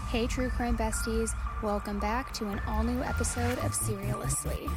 Hey True Crime Besties, welcome back to an all-new episode of Serialously.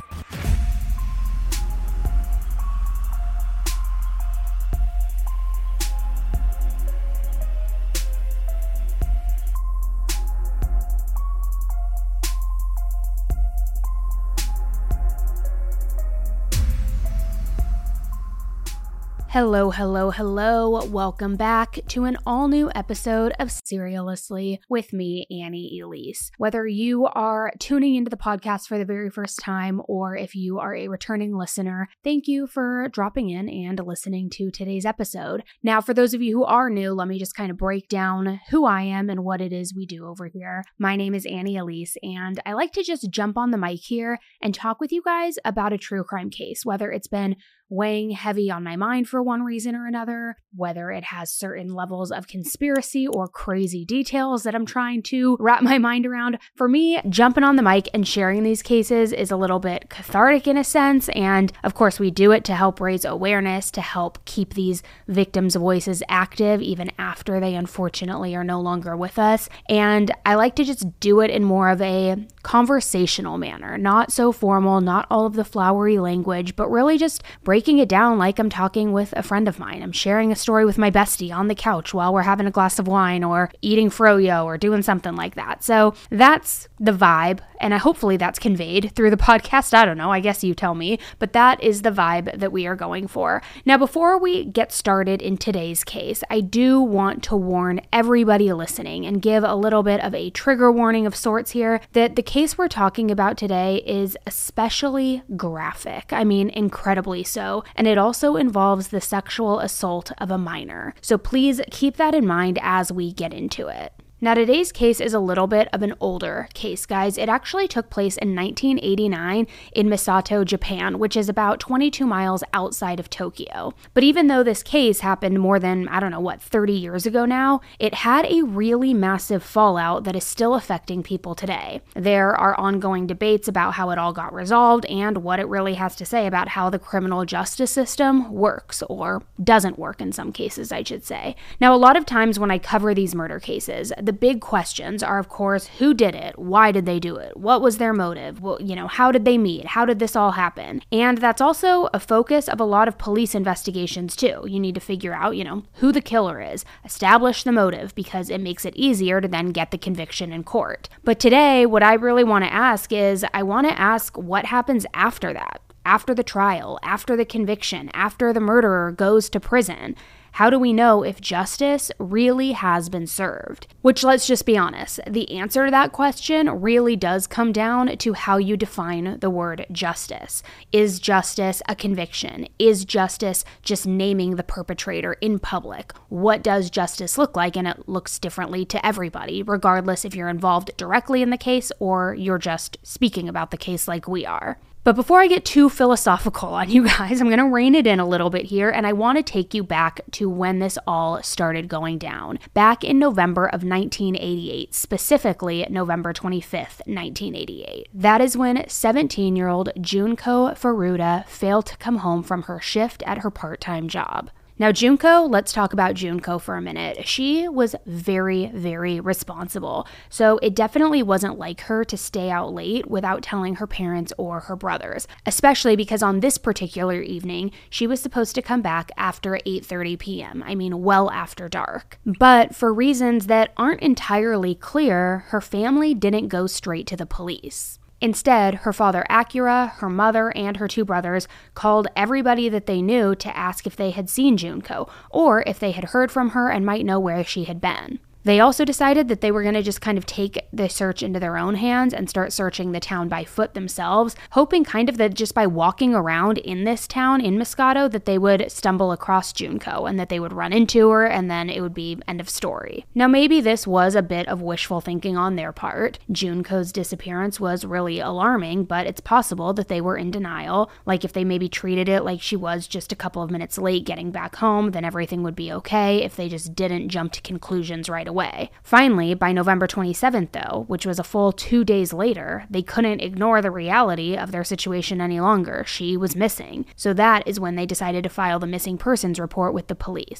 Hello. Welcome back to an all-new episode of Serialously with me, Annie Elise. Whether you are tuning into the podcast for the very first time or if you are a returning listener, thank you for dropping in and listening to today's episode. Now, for those of you who are new, let me just kind of break down who I am and what it is we do over here. My name is Annie Elise, and I like to just jump on the mic here and talk with you guys about a true crime case, whether it's been weighing heavy on my mind for one reason or another, whether it has certain levels of conspiracy or crazy details that I'm trying to wrap my mind around. For me, jumping on the mic and sharing these cases is a little bit cathartic in a sense, and of course we do it to help raise awareness, to help keep these victims' voices active even after they unfortunately are no longer with us. And I like to just do it in more of a conversational manner, not so formal, not all of the flowery language, but really just breaking it down like I'm talking with a friend of mine. I'm sharing a story with my bestie on the couch while we're having a glass of wine or eating froyo or doing something like that. So that's the vibe, and hopefully that's conveyed through the podcast. I don't know, I guess you tell me, but that is the vibe that we are going for. Now, before we get started in today's case, I do want to warn everybody listening and give a little bit of a trigger warning of sorts here that the case we're talking about today is especially graphic. I mean, incredibly so. And it also involves the sexual assault of a minor. So please keep that in mind as we get into it. Now, today's case is a little bit of an older case, guys. It actually took place in 1989 in Misato, Japan, which is about 22 miles outside of Tokyo. But even though this case happened more than, 30 years ago now, it had a really massive fallout that is still affecting people today. There are ongoing debates about how it all got resolved and what it really has to say about how the criminal justice system works, or doesn't work in some cases, I should say. Now, a lot of times when I cover these murder cases, the big questions are, of course, who did it? Why did they do it? What was their motive? Well, how did they meet? How did this all happen? And that's also a focus of a lot of police investigations too. You need to figure out, who the killer is, establish the motive, because it makes it easier to then get the conviction in court. But today, what I really want to ask is, I want to ask what happens after that, after the trial, after the conviction, after the murderer goes to prison. How do we know if justice really has been served? Which, let's just be honest, the answer to that question really does come down to how you define the word justice. Is justice a conviction? Is justice just naming the perpetrator in public? What does justice look like? And it looks differently to everybody, regardless if you're involved directly in the case or you're just speaking about the case like we are. But before I get too philosophical on you guys, I'm going to rein it in a little bit here, and I want to take you back to when this all started going down. Back in November of 1988, specifically November 25th, 1988. That is when 17-year-old Junko Furuta failed to come home from her shift at her part-time job. Now, Junko, let's talk about Junko for a minute. She was very, very responsible. So it definitely wasn't like her to stay out late without telling her parents or her brothers, especially because on this particular evening, she was supposed to come back after 8:30 p.m. I mean, well after dark. But for reasons that aren't entirely clear, her family didn't go straight to the police. Instead, her father Akira, her mother, and her two brothers called everybody that they knew to ask if they had seen Junko, or if they had heard from her and might know where she had been. They also decided that they were going to just kind of take the search into their own hands and start searching the town by foot themselves, hoping kind of that just by walking around in this town, in Moscato, that they would stumble across Junko and that they would run into her and then it would be end of story. Now, maybe this was a bit of wishful thinking on their part. Junko's disappearance was really alarming, but it's possible that they were in denial. Like if they maybe treated it like she was just a couple of minutes late getting back home, then everything would be okay if they just didn't jump to conclusions right away. Finally, by November 27th, though, which was a full 2 days later, they couldn't ignore the reality of their situation any longer. She was missing. So that is when they decided to file the missing persons report with the police.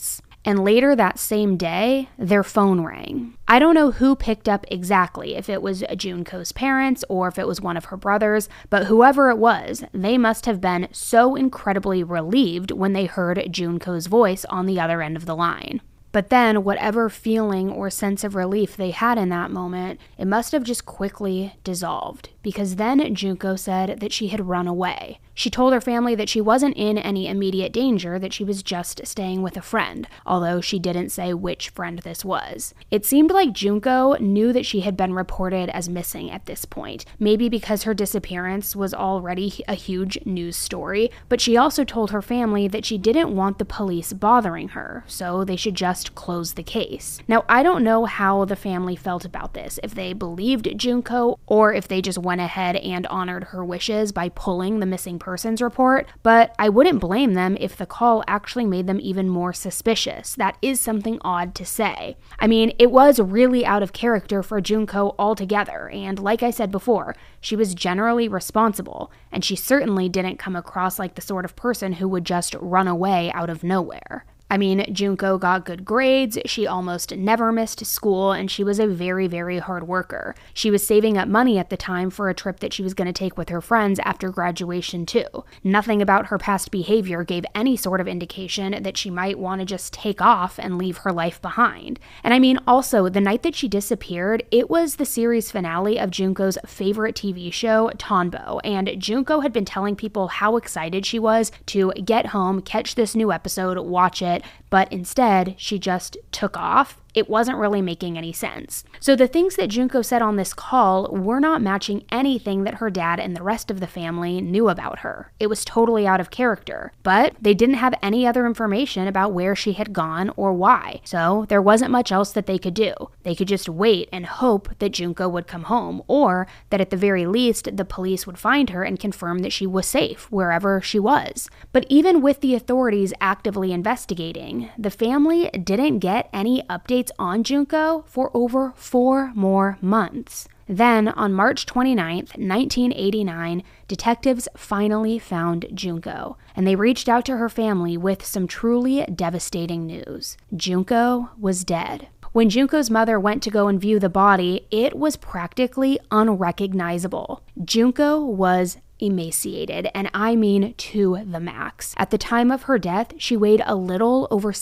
And later that same day, their phone rang. I don't know who picked up exactly, if it was Junko's parents or if it was one of her brothers, but whoever it was, they must have been so incredibly relieved when they heard Junko's voice on the other end of the line. But then, whatever feeling or sense of relief they had in that moment, it must have just quickly dissolved, because then Junko said that she had run away. She told her family that she wasn't in any immediate danger, that she was just staying with a friend, although she didn't say which friend this was. It seemed like Junko knew that she had been reported as missing at this point, maybe because her disappearance was already a huge news story, but she also told her family that she didn't want the police bothering her, so they should just close the case. Now, I don't know how the family felt about this, if they believed Junko or if they just went ahead and honored her wishes by pulling the missing persons report, but I wouldn't blame them if the call actually made them even more suspicious. That is something odd to say. I mean, it was really out of character for Junko altogether, and like I said before, she was generally responsible, and she certainly didn't come across like the sort of person who would just run away out of nowhere. I mean, Junko got good grades, she almost never missed school, and she was a very, very hard worker. She was saving up money at the time for a trip that she was going to take with her friends after graduation too. Nothing about her past behavior gave any sort of indication that she might want to just take off and leave her life behind. And I mean, also, the night that she disappeared, it was the series finale of Junko's favorite TV show, Tonbo, and Junko had been telling people how excited she was to get home, catch this new episode, watch it, but instead, she just took off. It wasn't really making any sense. So the things that Junko said on this call were not matching anything that her dad and the rest of the family knew about her. It was totally out of character. But they didn't have any other information about where she had gone or why. So there wasn't much else that they could do. They could just wait and hope that Junko would come home, or that at the very least the police would find her and confirm that she was safe wherever she was. But even with the authorities actively investigating, the family didn't get any updates on Junko for over 4 more months. Then, on March 29th, 1989, detectives finally found Junko, and they reached out to her family with some truly devastating news. Junko was dead. When Junko's mother went to go and view the body, it was practically unrecognizable. Junko was emaciated, and I mean to the max. At the time of her death, she weighed a little over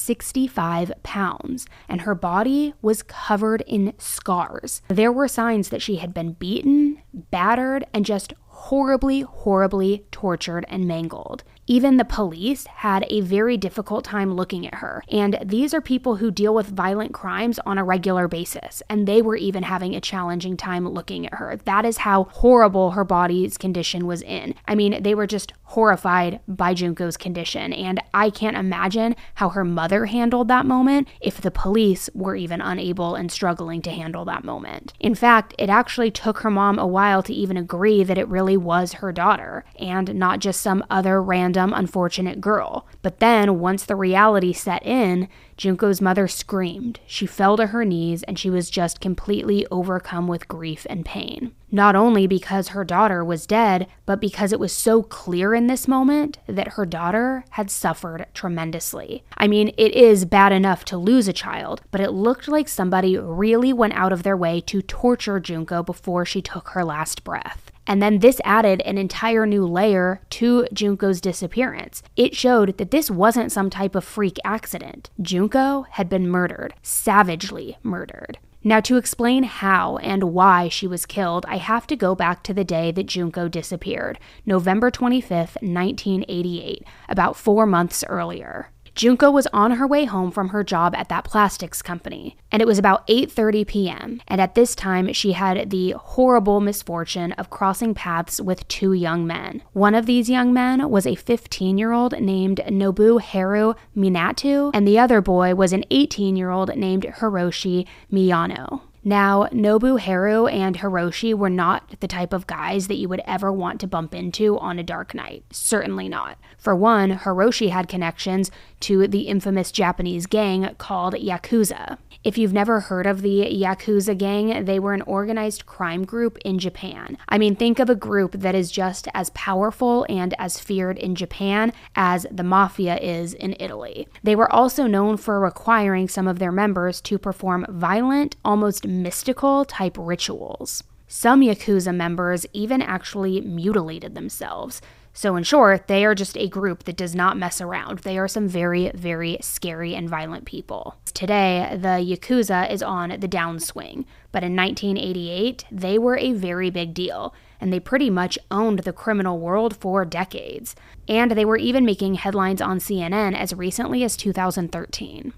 65 pounds, and her body was covered in scars. There were signs that she had been beaten, battered, and just horribly, horribly tortured and mangled. Even the police had a very difficult time looking at her, and these are people who deal with violent crimes on a regular basis, and they were even having a challenging time looking at her. That is how horrible her body's condition was in. I mean, they were just horrified by Junko's condition, and I can't imagine how her mother handled that moment if the police were even unable and struggling to handle that moment. In fact, it actually took her mom a while to even agree that it really was her daughter, and not just some other random unfortunate girl. But then, once the reality set in, Junko's mother screamed. She fell to her knees, and she was just completely overcome with grief and pain. Not only because her daughter was dead, but because it was so clear in this moment that her daughter had suffered tremendously. I mean, it is bad enough to lose a child, but it looked like somebody really went out of their way to torture Junko before she took her last breath. And then this added an entire new layer to Junko's disappearance. It showed that this wasn't some type of freak accident. Junko had been murdered, savagely murdered. Now, to explain how and why she was killed, I have to go back to the day that Junko disappeared, November 25th, 1988, about 4 months earlier. Junko was on her way home from her job at that plastics company, and it was about 8:30 p.m., and at this time she had the horrible misfortune of crossing paths with 2 young men. One of these young men was a 15-year-old named Nobuharu Minato, and the other boy was an 18-year-old named Hiroshi Miyano. Now, Nobuharu and Hiroshi were not the type of guys that you would ever want to bump into on a dark night. Certainly not. For one, Hiroshi had connections to the infamous Japanese gang called Yakuza. If you've never heard of the Yakuza gang, they were an organized crime group in Japan. I mean, think of a group that is just as powerful and as feared in Japan as the mafia is in Italy. They were also known for requiring some of their members to perform violent, almost mystical type rituals. Some Yakuza members even actually mutilated themselves. So in short, they are just a group that does not mess around. They are some very, very scary and violent people. Today, the Yakuza is on the downswing, but in 1988, they were a very big deal, and they pretty much owned the criminal world for decades. And they were even making headlines on CNN as recently as 2013.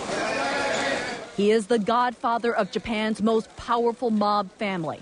He is the godfather of Japan's most powerful mob family.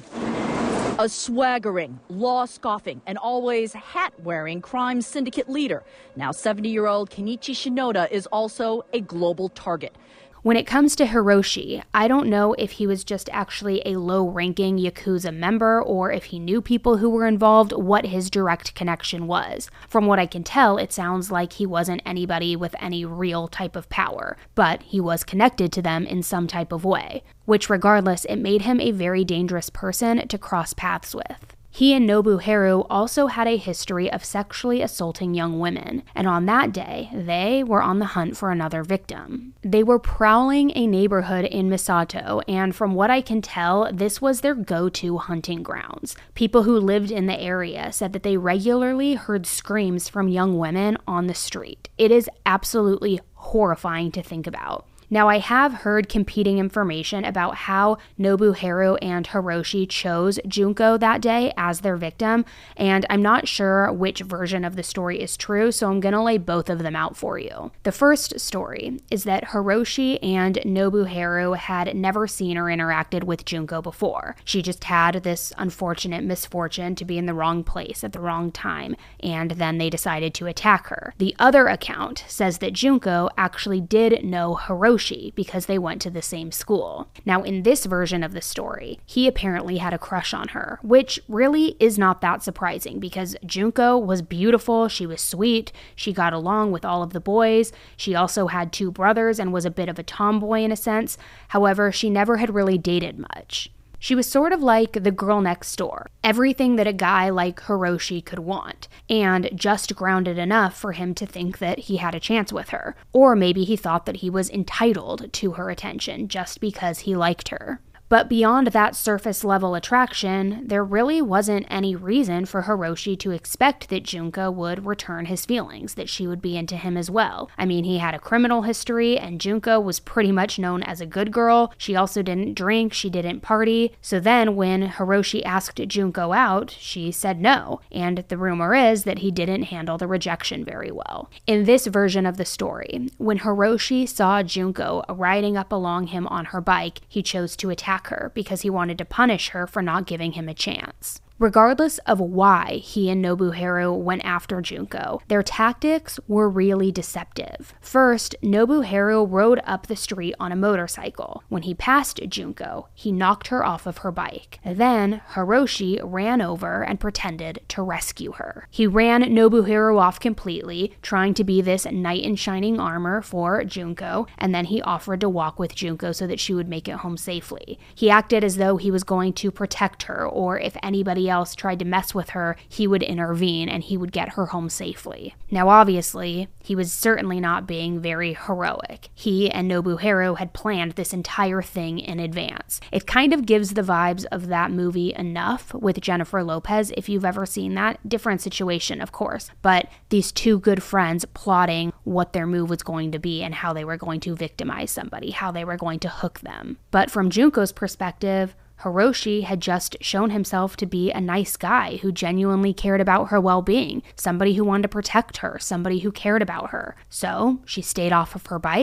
A swaggering, law-scoffing, and always hat-wearing crime syndicate leader. Now 70-year-old Kenichi Shinoda is also a global target. When it comes to Hiroshi, I don't know if he was just actually a low-ranking Yakuza member or if he knew people who were involved, what his direct connection was. From what I can tell, it sounds like he wasn't anybody with any real type of power, but he was connected to them in some type of way, which regardless, it made him a very dangerous person to cross paths with. He and Nobuharu also had a history of sexually assaulting young women, and on that day, they were on the hunt for another victim. They were prowling a neighborhood in Misato, and from what I can tell, this was their go-to hunting grounds. People who lived in the area said that they regularly heard screams from young women on the street. It is absolutely horrifying to think about. Now, I have heard competing information about how Nobuharu and Hiroshi chose Junko that day as their victim, and I'm not sure which version of the story is true, so I'm going to lay both of them out for you. The first story is that Hiroshi and Nobuharu had never seen or interacted with Junko before. She just had this unfortunate misfortune to be in the wrong place at the wrong time, and then they decided to attack her. The other account says that Junko actually did know Hiroshi because they went to the same school. Now, in this version of the story, he apparently had a crush on her, which really is not that surprising because Junko was beautiful, she was sweet, she got along with all of the boys, she also had two brothers and was a bit of a tomboy in a sense. However, she never had really dated much. She was sort of like the girl next door, everything that a guy like Hiroshi could want, and just grounded enough for him to think that he had a chance with her. Or maybe he thought that he was entitled to her attention just because he liked her. But beyond that surface level attraction, there really wasn't any reason for Hiroshi to expect that Junko would return his feelings, that she would be into him as well. I mean, he had a criminal history, and Junko was pretty much known as a good girl. She also didn't drink, she didn't party. So then when Hiroshi asked Junko out, she said no, and the rumor is that he didn't handle the rejection very well. In this version of the story, when Hiroshi saw Junko riding up along him on her bike, he chose to attack her because he wanted to punish her for not giving him a chance. Regardless of why he and Nobuharu went after Junko, their tactics were really deceptive. First, Nobuharu rode up the street on a motorcycle. When he passed Junko, he knocked her off of her bike. Then, Hiroshi ran over and pretended to rescue her. He ran Nobuharu off completely, trying to be this knight in shining armor for Junko, and then he offered to walk with Junko so that she would make it home safely. He acted as though he was going to protect her, or if anybody else tried to mess with her, he would intervene and he would get her home safely. Now, obviously, he was certainly not being very heroic. He and Nobuharu had planned this entire thing in advance. It kind of gives the vibes of that movie Enough with Jennifer Lopez, if you've ever seen that. Different situation, of course, but these two good friends plotting what their move was going to be and how they were going to victimize somebody, how they were going to hook them. But from Junko's perspective, Hiroshi had just shown himself to be a nice guy who genuinely cared about her well-being, somebody who wanted to protect her, somebody who cared about her. So she stayed off of her bike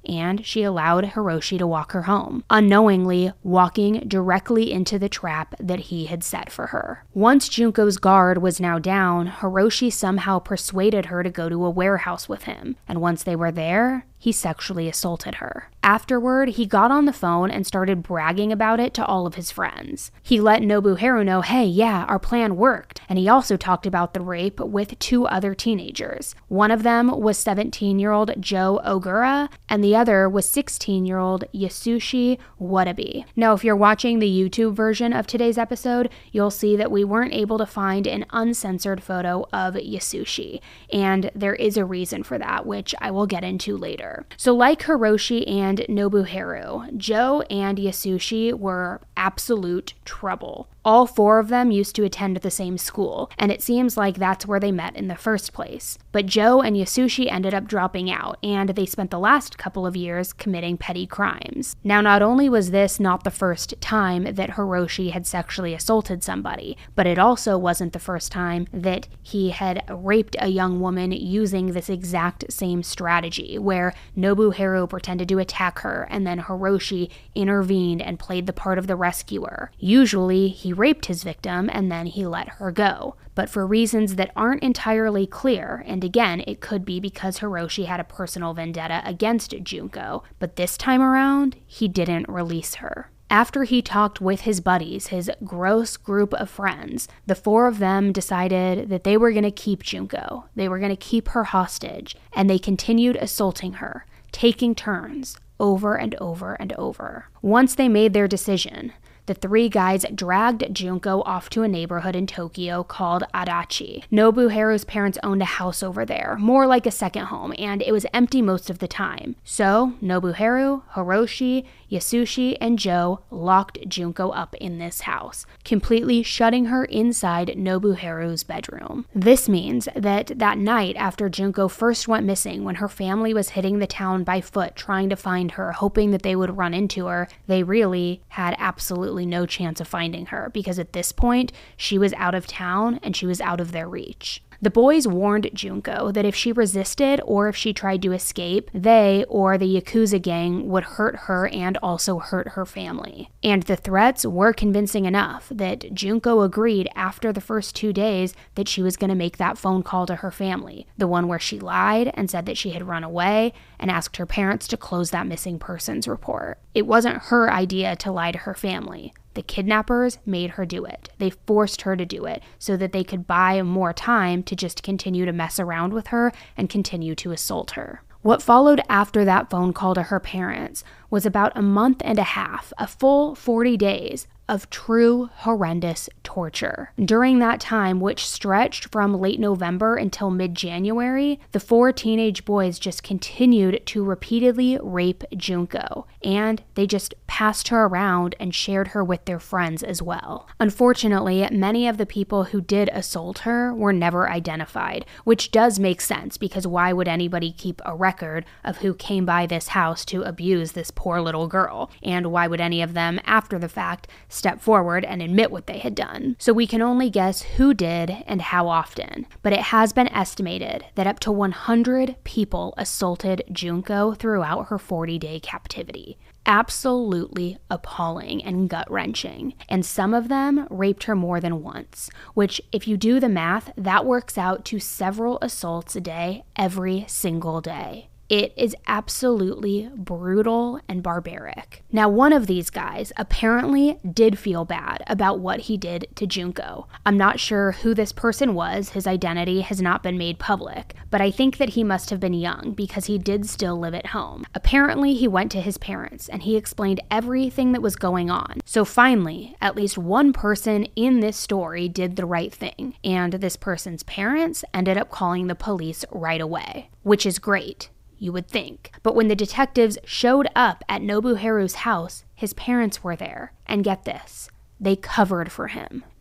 and she allowed Hiroshi to walk her home, unknowingly walking directly into the trap that he had set for her. Once Junko's guard was now down, Hiroshi somehow persuaded her to go to a warehouse with him, and once they were there, he sexually assaulted her. Afterward, he got on the phone and started bragging about it to all of his friends. He let Nobuharu know, hey, yeah, our plan worked. And he also talked about the rape with 2 other teenagers. One of them was 17-year-old Joe Ogura, and the other was 16-year-old Yasushi Watabe. Now, if you're watching the YouTube version of today's episode, you'll see that we weren't able to find an uncensored photo of Yasushi. And there is a reason for that, which I will get into later. So like Hiroshi and Nobuharu, Joe and Yasushi were absolute trouble. All 4 of them used to attend the same school, and it seems like that's where they met in the first place. But Joe and Yasushi ended up dropping out, and they spent the last couple of years committing petty crimes. Now, not only was this not the first time that Hiroshi had sexually assaulted somebody, but it also wasn't the first time that he had raped a young woman using this exact same strategy, where Nobuharu pretended to attack her, and then Hiroshi intervened and played the part of the rescuer. Usually, he raped his victim and then he let her go. But for reasons that aren't entirely clear, and again, it could be because Hiroshi had a personal vendetta against Junko, but this time around, he didn't release her. After he talked with his buddies, his gross group of friends, the 4 of them decided that they were going to keep Junko. They were going to keep her hostage, and they continued assaulting her, taking turns over and over and over. Once they made their decision, the 3 guys dragged Junko off to a neighborhood in Tokyo called Adachi. Nobuharu's parents owned a house over there, more like a second home, and it was empty most of the time. So Nobuharu, Hiroshi, Yasushi, and Joe locked Junko up in this house, completely shutting her inside Nobuharu's bedroom. This means that that night after Junko first went missing, when her family was hitting the town by foot trying to find her, hoping that they would run into her, they really had absolutely no chance of finding her, because at this point, she was out of town and she was out of their reach. The boys warned Junko that if she resisted or if she tried to escape, they or the Yakuza gang would hurt her and also hurt her family. And the threats were convincing enough that Junko agreed after the first 2 days that she was going to make that phone call to her family, the one where she lied and said that she had run away and asked her parents to close that missing persons report. It wasn't her idea to lie to her family. The kidnappers made her do it. They forced her to do it so that they could buy more time to just continue to mess around with her and continue to assault her. What followed after that phone call to her parents was about a month and a half, a full 40 days of true horrendous torture. During that time, which stretched from late November until mid-January, the 4 teenage boys just continued to repeatedly rape Junko, and they just passed her around and shared her with their friends as well. Unfortunately, many of the people who did assault her were never identified, which does make sense, because why would anybody keep a record of who came by this house to abuse this poor little girl? And why would any of them, after the fact, step forward and admit what they had done? So we can only guess who did and how often, but it has been estimated that up to 100 people assaulted Junko throughout her 40-day captivity. Absolutely appalling and gut-wrenching. And some of them raped her more than once, which, if you do the math, that works out to several assaults a day, every single day. It is absolutely brutal and barbaric. Now, one of these guys apparently did feel bad about what he did to Junko. I'm not sure who this person was. His identity has not been made public, but I think that he must have been young because he did still live at home. Apparently, he went to his parents and he explained everything that was going on. So finally, at least one person in this story did the right thing, and this person's parents ended up calling the police right away, which is great, you would think. But when the detectives showed up at Nobuharu's house, his parents were there. And get this, they covered for him.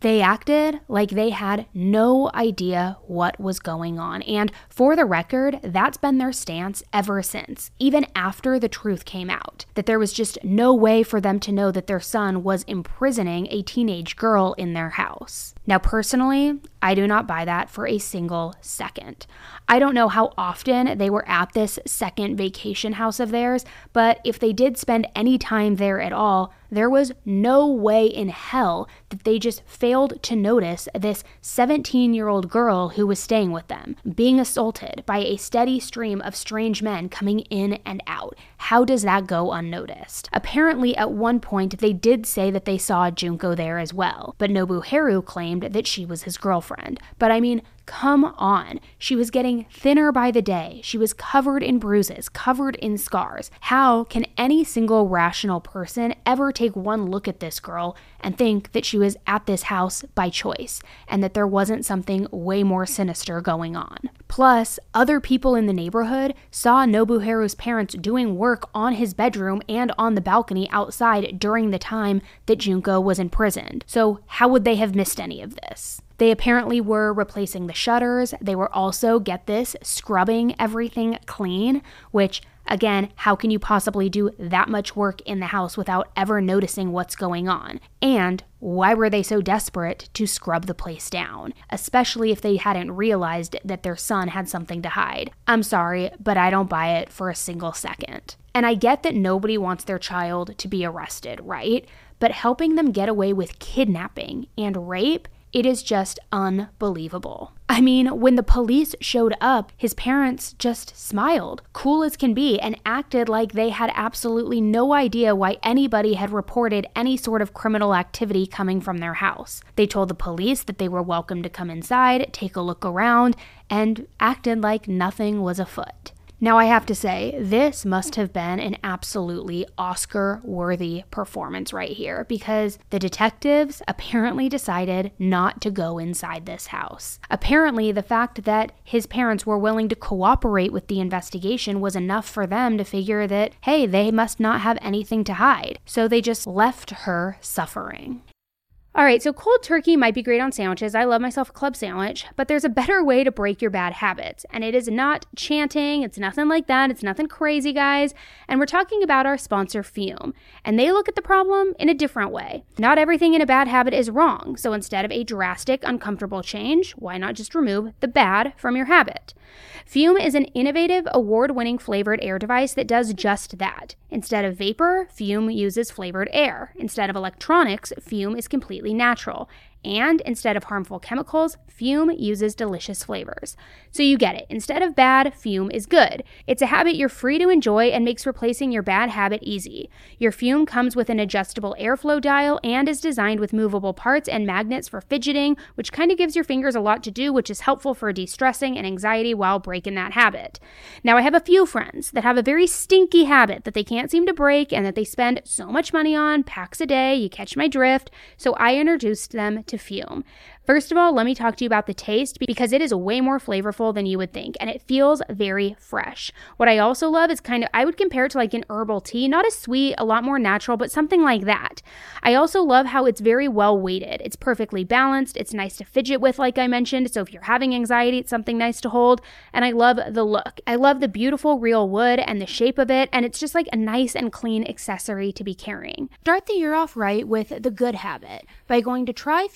They acted like they had no idea what was going on. And for the record, that's been their stance ever since, even after the truth came out, that there was just no way for them to know that their son was imprisoning a teenage girl in their house. Now, personally, I do not buy that for a single second. I don't know how often they were at this second vacation house of theirs, but if they did spend any time there at all, there was no way in hell that they just failed to notice this 17-year-old girl who was staying with them being assaulted by a steady stream of strange men coming in and out. How does that go unnoticed? Apparently, at one point, they did say that they saw Junko there as well, but Nobuharu claimed that she was his girlfriend. But I mean, come on. She was getting thinner by the day. She was covered in bruises, covered in scars. How can any single rational person ever take one look at this girl and think that she was at this house by choice and that there wasn't something way more sinister going on? Plus, other people in the neighborhood saw Nobuharu's parents doing work on his bedroom and on the balcony outside during the time that Junko was imprisoned. So how would they have missed any of this? They apparently were replacing the shutters. They were also, get this, scrubbing everything clean, which, again, how can you possibly do that much work in the house without ever noticing what's going on? And why were they so desperate to scrub the place down, especially if they hadn't realized that their son had something to hide? I'm sorry, but I don't buy it for a single second. And I get that nobody wants their child to be arrested, right? But helping them get away with kidnapping and rape, it is just unbelievable. I mean, when the police showed up, his parents just smiled, cool as can be, and acted like they had absolutely no idea why anybody had reported any sort of criminal activity coming from their house. They told the police that they were welcome to come inside, take a look around, and acted like nothing was afoot. Now, I have to say, this must have been an absolutely Oscar-worthy performance right here, because the detectives apparently decided not to go inside this house. Apparently, the fact that his parents were willing to cooperate with the investigation was enough for them to figure that, hey, they must not have anything to hide. So they just left her suffering. All right, so cold turkey might be great on sandwiches. I love myself a club sandwich, but there's a better way to break your bad habits, and it is not chanting. It's nothing like that. It's nothing crazy, guys. And we're talking about our sponsor, Fume, and they look at the problem in a different way. Not everything in a bad habit is wrong, so instead of a drastic, uncomfortable change, why not just remove the bad from your habit? Fume is an innovative, award-winning flavored air device that does just that. Instead of vapor, Fume uses flavored air. Instead of electronics, Fume is completely natural. And instead of harmful chemicals, Fume uses delicious flavors. So you get it. Instead of bad, Fume is good. It's a habit you're free to enjoy and makes replacing your bad habit easy. Your Fume comes with an adjustable airflow dial and is designed with movable parts and magnets for fidgeting, which kind of gives your fingers a lot to do, which is helpful for de-stressing and anxiety while breaking that habit. Now, I have a few friends that have a very stinky habit that they can't seem to break and that they spend so much money on, packs a day, you catch my drift, so I introduced them to Fume. First of all, let me talk to you about the taste, because it is way more flavorful than you would think, and it feels very fresh. What I also love is I would compare it to like an herbal tea, not as sweet, a lot more natural, but something like that. I also love how it's very well weighted. It's perfectly balanced. It's nice to fidget with, like I mentioned, so if you're having anxiety, it's something nice to hold, and I love the look. I love the beautiful real wood and the shape of it, and it's just like a nice and clean accessory to be carrying. Start the year off right with the good habit by going to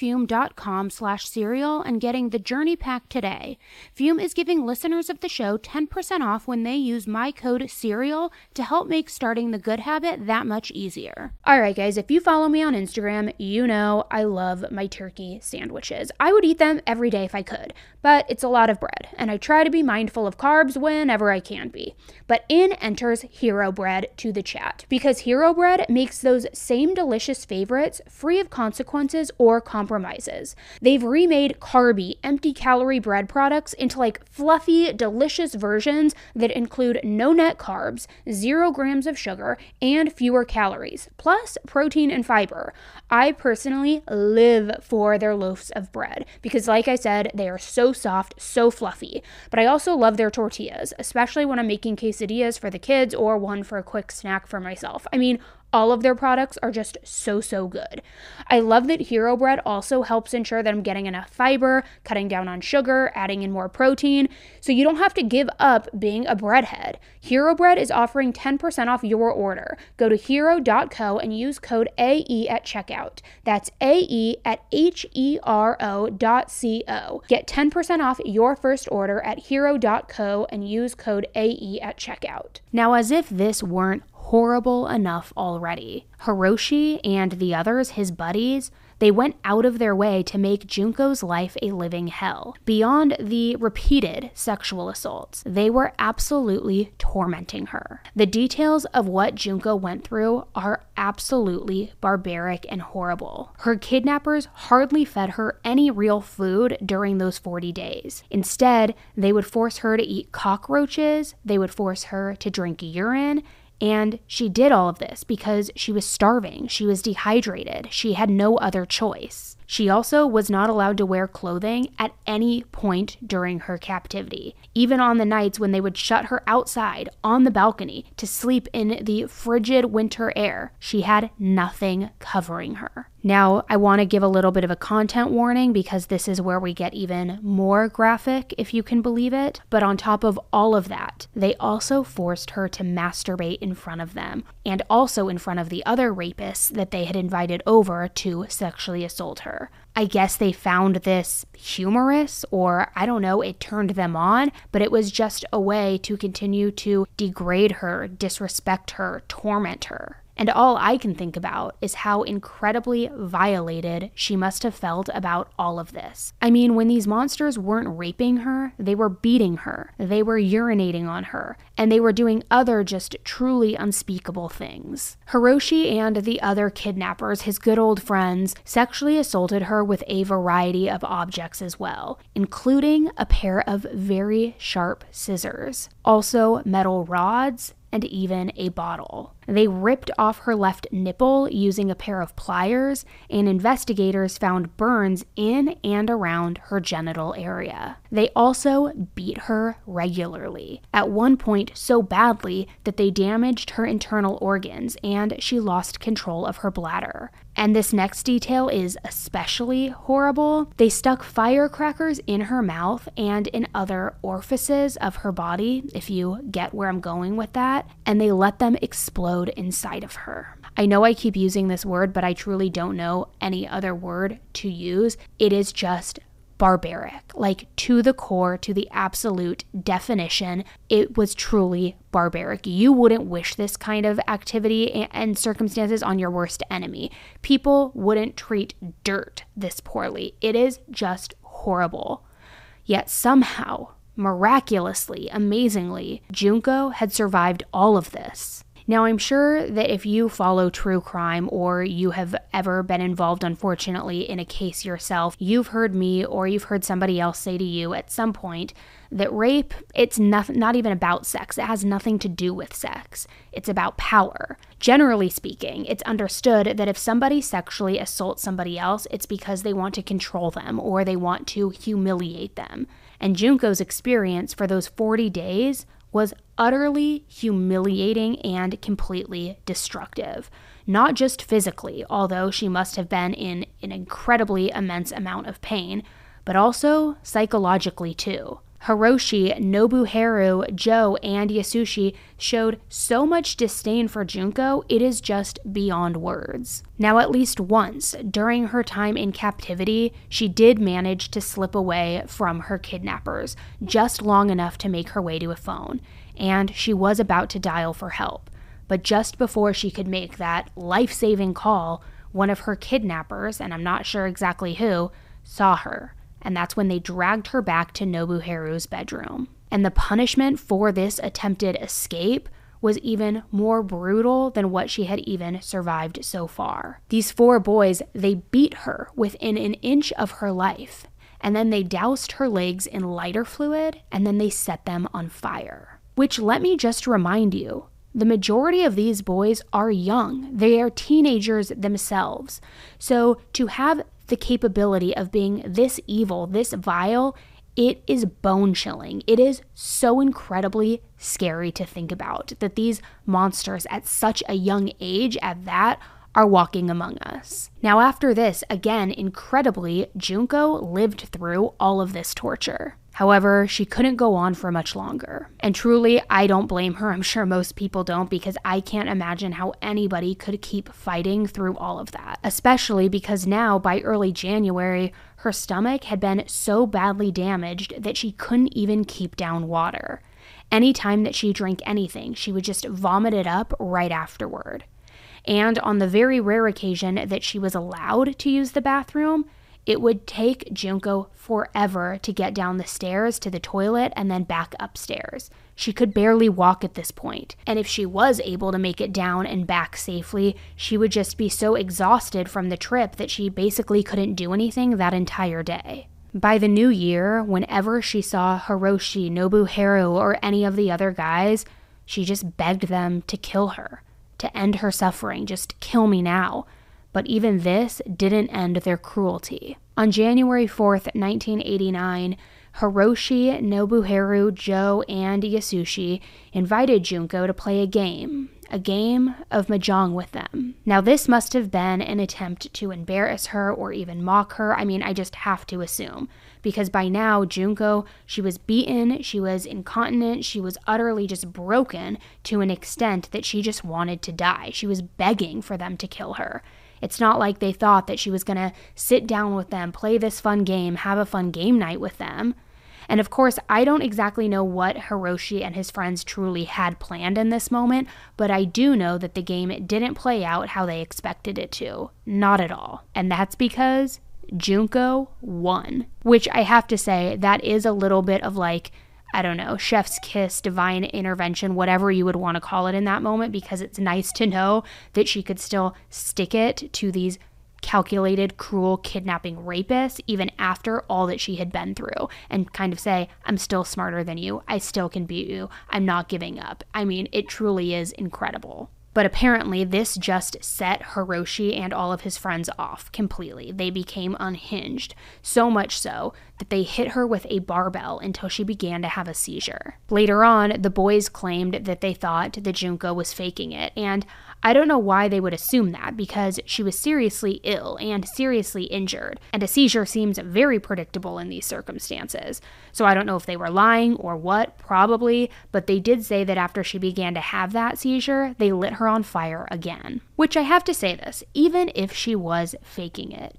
tryfume.com/cereal and getting the Journey Pack today. Fume is giving listeners of the show 10% off when they use my code CEREAL to help make starting the good habit that much easier. All right, guys, if you follow me on Instagram, you know I love my turkey sandwiches. I would eat them every day if I could, but it's a lot of bread, and I try to be mindful of carbs whenever I can be. But in enters Hero Bread to the chat, because Hero Bread makes those same delicious favorites free of consequences or compromises. They've remade carby, empty-calorie bread products into like fluffy, delicious versions that include no net carbs, 0 grams of sugar, and fewer calories, plus protein and fiber. I personally live for their loaves of bread because, like I said, they are so soft, so fluffy. But I also love their tortillas, especially when I'm making quesadillas for the kids or one for a quick snack for myself. I mean, All of their products are just so good. I love that Hero Bread also helps ensure that I'm getting enough fiber, cutting down on sugar, adding in more protein, so you don't have to give up being a breadhead. Hero Bread is offering 10% off your order. Go to hero.co and use code AE at checkout. That's AE at HERO.co. Get 10% off your first order at hero.co and use code AE at checkout. Now, as if this weren't horrible enough already, Hiroshi and the others, his buddies, they went out of their way to make Junko's life a living hell. Beyond the repeated sexual assaults, they were absolutely tormenting her. The details of what Junko went through are absolutely barbaric and horrible. Her kidnappers hardly fed her any real food during those 40 days. Instead, they would force her to eat cockroaches, they would force her to drink urine, and she did all of this because she was starving, she was dehydrated, she had no other choice. She also was not allowed to wear clothing at any point during her captivity, even on the nights when they would shut her outside on the balcony to sleep in the frigid winter air. She had nothing covering her. Now, I want to give a little bit of a content warning because this is where we get even more graphic, if you can believe it. But on top of all of that, they also forced her to masturbate in front of them and also in front of the other rapists that they had invited over to sexually assault her. I guess they found this humorous, or I don't know, it turned them on, but it was just a way to continue to degrade her, disrespect her, torment her. And all I can think about is how incredibly violated she must have felt about all of this. I mean, when these monsters weren't raping her, they were beating her, they were urinating on her, and they were doing other just truly unspeakable things. Hiroshi and the other kidnappers, his good old friends, sexually assaulted her with a variety of objects as well, including a pair of very sharp scissors, also metal rods, and even a bottle. They ripped off her left nipple using a pair of pliers, and investigators found burns in and around her genital area. They also beat her regularly, at one point so badly that they damaged her internal organs and she lost control of her bladder. And this next detail is especially horrible. They stuck firecrackers in her mouth and in other orifices of her body, if you get where I'm going with that, and they let them explode inside of her. I know I keep using this word, but I truly don't know any other word to use. It is just barbaric, like to the core, to the absolute definition. It was truly barbaric. You wouldn't wish this kind of activity and circumstances on your worst enemy. People wouldn't treat dirt this poorly. It is just horrible. Yet somehow, miraculously, amazingly, Junko had survived all of this. Now, I'm sure that if you follow true crime or you have ever been involved, unfortunately, in a case yourself, you've heard me or you've heard somebody else say to you at some point that rape, it's not even about sex. It has nothing to do with sex. It's about power. Generally speaking, it's understood that if somebody sexually assaults somebody else, it's because they want to control them or they want to humiliate them. And Junko's experience for those 40 days was utterly humiliating and completely destructive. Not just physically, although she must have been in an incredibly immense amount of pain, but also psychologically too. Hiroshi, Nobuharu, Joe, and Yasushi showed so much disdain for Junko, it is just beyond words. Now, at least once during her time in captivity, she did manage to slip away from her kidnappers, just long enough to make her way to a phone, and she was about to dial for help. But just before she could make that life-saving call, one of her kidnappers, and I'm not sure exactly who, saw her. And that's when they dragged her back to Nobuharu's bedroom. And the punishment for this attempted escape was even more brutal than what she had even survived so far. These 4 boys, they beat her within an inch of her life, and then they doused her legs in lighter fluid, and then they set them on fire. Which, let me just remind you, the majority of these boys are young. They are teenagers themselves. So to have the capability of being this evil, this vile, it is bone-chilling. It is so incredibly scary to think about that these monsters at such a young age at that are walking among us. Now after this, again, incredibly, Junko lived through all of this torture. However, she couldn't go on for much longer. And truly, I don't blame her. I'm sure most people don't, because I can't imagine how anybody could keep fighting through all of that. Especially because now, by early January, her stomach had been so badly damaged that she couldn't even keep down water. Anytime that she drank anything, she would just vomit it up right afterward. And on the very rare occasion that she was allowed to use the bathroom, it would take Junko forever to get down the stairs to the toilet and then back upstairs. She could barely walk at this point. And if she was able to make it down and back safely, she would just be so exhausted from the trip that she basically couldn't do anything that entire day. By the new year, whenever she saw Hiroshi, Nobuharu, or any of the other guys, she just begged them to kill her, to end her suffering, just kill me now. But even this didn't end their cruelty. On January 4th, 1989, Hiroshi, Nobuharu, Joe, and Yasushi invited Junko to play a game of mahjong with them. Now this must have been an attempt to embarrass her or even mock her. I mean, I just have to assume. Because by now, Junko, she was beaten, she was incontinent, she was utterly just broken to an extent that she just wanted to die. She was begging for them to kill her. It's not like they thought that she was going to sit down with them, play this fun game, have a fun game night with them. And of course, I don't exactly know what Hiroshi and his friends truly had planned in this moment, but I do know that the game didn't play out how they expected it to. Not at all. And that's because Junko won. Which I have to say, that is a little bit of like, I don't know, chef's kiss, divine intervention, whatever you would want to call it in that moment, because it's nice to know that she could still stick it to these calculated, cruel, kidnapping rapists, even after all that she had been through, and kind of say, I'm still smarter than you, I still can beat you, I'm not giving up. I mean, it truly is incredible. But apparently this just set Hiroshi and all of his friends off completely. They became unhinged, so much so that they hit her with a barbell until she began to have a seizure. Later on, the boys claimed that they thought that Junko was faking it, and I don't know why they would assume that, because she was seriously ill and seriously injured, and a seizure seems very predictable in these circumstances. So I don't know if they were lying or what, probably, but they did say that after she began to have that seizure, they lit her on fire again. Which I have to say this, even if she was faking it,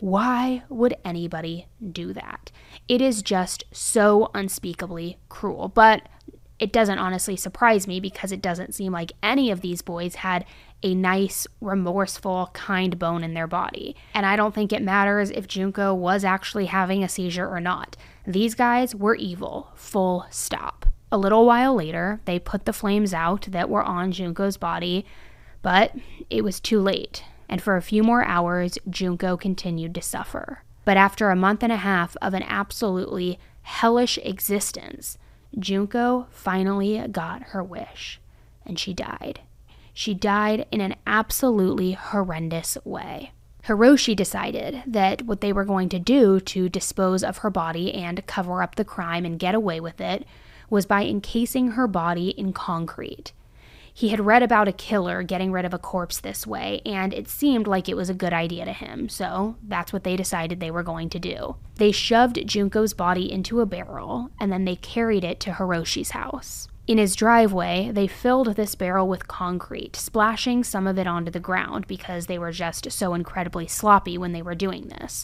why would anybody do that? It is just so unspeakably cruel, but it doesn't honestly surprise me because it doesn't seem like any of these boys had a nice, remorseful, kind bone in their body. And I don't think it matters if Junko was actually having a seizure or not. These guys were evil, full stop. A little while later, they put the flames out that were on Junko's body, but it was too late. And for a few more hours, Junko continued to suffer. But after a month and a half of an absolutely hellish existence, Junko finally got her wish, and she died. She died in an absolutely horrendous way. Hiroshi decided that what they were going to do to dispose of her body and cover up the crime and get away with it was by encasing her body in concrete. He had read about a killer getting rid of a corpse this way, and it seemed like it was a good idea to him, so that's what they decided they were going to do. They shoved Junko's body into a barrel, and then they carried it to Hiroshi's house. In his driveway, they filled this barrel with concrete, splashing some of it onto the ground because they were just so incredibly sloppy when they were doing this.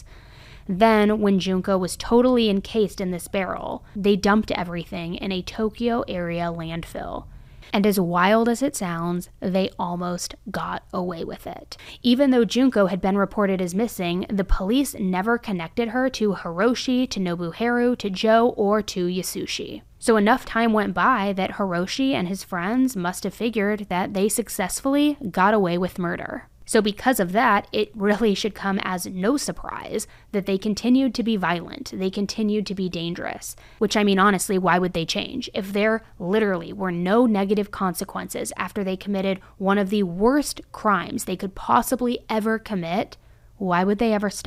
Then, when Junko was totally encased in this barrel, they dumped everything in a Tokyo area landfill. And as wild as it sounds, they almost got away with it. Even though Junko had been reported as missing, the police never connected her to Hiroshi, to Nobuharu, to Joe, or to Yasushi. So enough time went by that Hiroshi and his friends must have figured that they successfully got away with murder. So because of that, it really should come as no surprise that they continued to be violent, they continued to be dangerous. Which, I mean, honestly, why would they change? If there literally were no negative consequences after they committed one of the worst crimes they could possibly ever commit, why would they ever stop?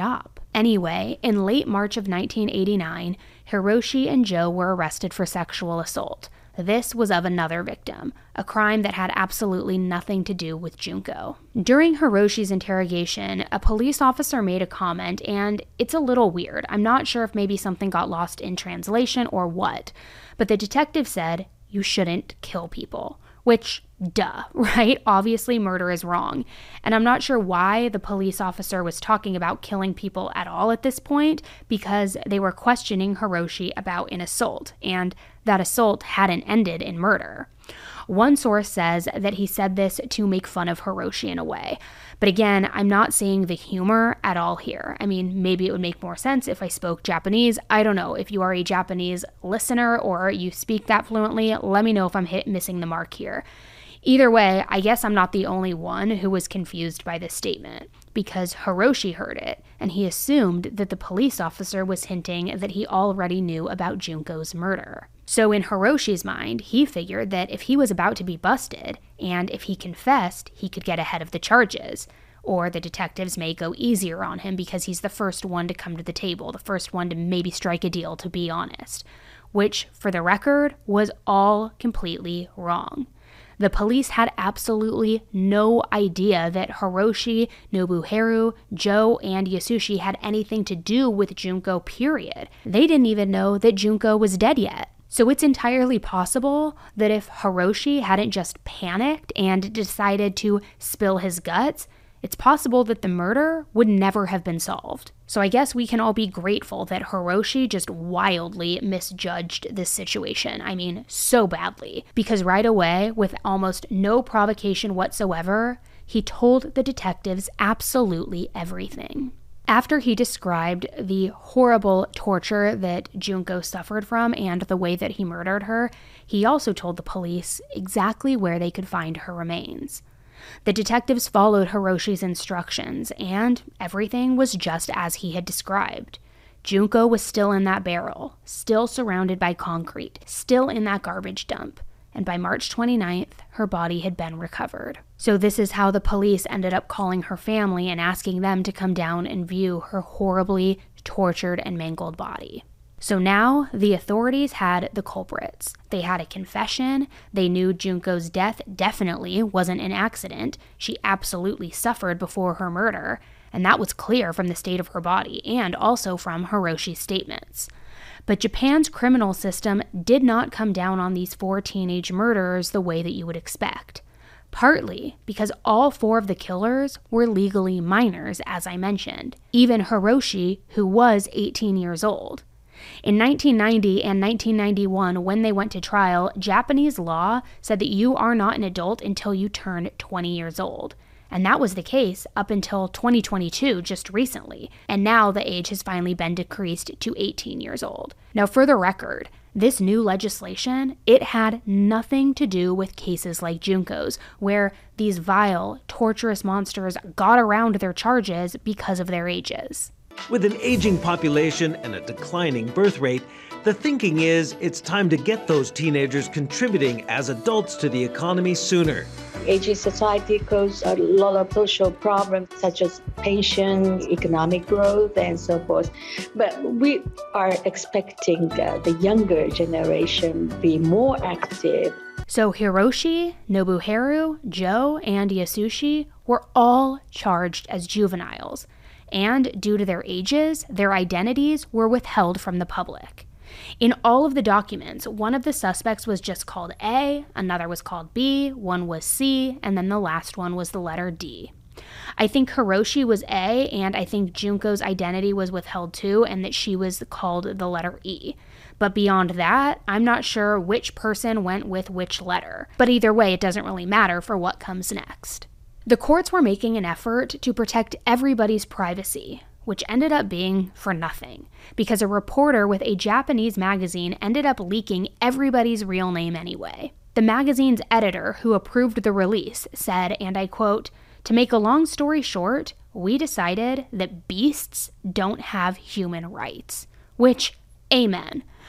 Anyway, in late March of 1989, Hiroshi and Joe were arrested for sexual assault. This was of another victim, a crime that had absolutely nothing to do with Junko. During Hiroshi's interrogation, a police officer made a comment, and it's a little weird. I'm not sure if maybe something got lost in translation or what, but the detective said, "You shouldn't kill people." Which, duh, right? Obviously murder is wrong. And I'm not sure why the police officer was talking about killing people at all at this point, because they were questioning Hiroshi about an assault, and that assault hadn't ended in murder. One source says that he said this to make fun of Hiroshi in a way. But again, I'm not seeing the humor at all here. I mean, maybe it would make more sense if I spoke Japanese. I don't know. If you are a Japanese listener or you speak that fluently, let me know if I'm missing the mark here. Either way, I guess I'm not the only one who was confused by this statement, because Hiroshi heard it, and he assumed that the police officer was hinting that he already knew about Junko's murder. So in Hiroshi's mind, he figured that if he was about to be busted, and if he confessed, he could get ahead of the charges. Or the detectives may go easier on him because he's the first one to come to the table, the first one to maybe strike a deal, to be honest. Which, for the record, was all completely wrong. The police had absolutely no idea that Hiroshi, Nobuharu, Joe, and Yasushi had anything to do with Junko, period. They didn't even know that Junko was dead yet. So it's entirely possible that if Hiroshi hadn't just panicked and decided to spill his guts, it's possible that the murder would never have been solved. So I guess we can all be grateful that Hiroshi just wildly misjudged this situation. I mean, so badly. Because right away, with almost no provocation whatsoever, he told the detectives absolutely everything. After he described the horrible torture that Junko suffered from and the way that he murdered her, he also told the police exactly where they could find her remains. The detectives followed Hiroshi's instructions, and everything was just as he had described. Junko was still in that barrel, still surrounded by concrete, still in that garbage dump, and by March 29th, her body had been recovered. So this is how the police ended up calling her family and asking them to come down and view her horribly tortured and mangled body. So now the authorities had the culprits. They had a confession. They knew Junko's death definitely wasn't an accident. She absolutely suffered before her murder, and that was clear from the state of her body and also from Hiroshi's statements. But Japan's criminal system did not come down on these 4 teenage murderers the way that you would expect. Partly because all 4 of the killers were legally minors, as I mentioned. Even Hiroshi, who was 18 years old. In 1990 and 1991, when they went to trial, Japanese law said that you are not an adult until you turn 20 years old. And that was the case up until 2022, just recently. And now the age has finally been decreased to 18 years old. Now, for the record, this new legislation, it had nothing to do with cases like Junko's, where these vile, torturous monsters got around their charges because of their ages. With an aging population and a declining birth rate, the thinking is it's time to get those teenagers contributing as adults to the economy sooner. Aging society causes a lot of social problems such as pension, economic growth, and so forth. But we are expecting the younger generation be more active. So Hiroshi, Nobuharu, Joe, and Yasushi were all charged as juveniles. And due to their ages, their identities were withheld from the public. In all of the documents, one of the suspects was just called A, another was called B, one was C, and then the last one was the letter D. I think Hiroshi was A, and I think Junko's identity was withheld too, and that she was called the letter E. But beyond that, I'm not sure which person went with which letter. But either way, it doesn't really matter for what comes next. The courts were making an effort to protect everybody's privacy, which ended up being for nothing, because a reporter with a Japanese magazine ended up leaking everybody's real name anyway. The magazine's editor, who approved the release, said, and I quote, "To make a long story short, we decided that beasts don't have human rights." Which, amen.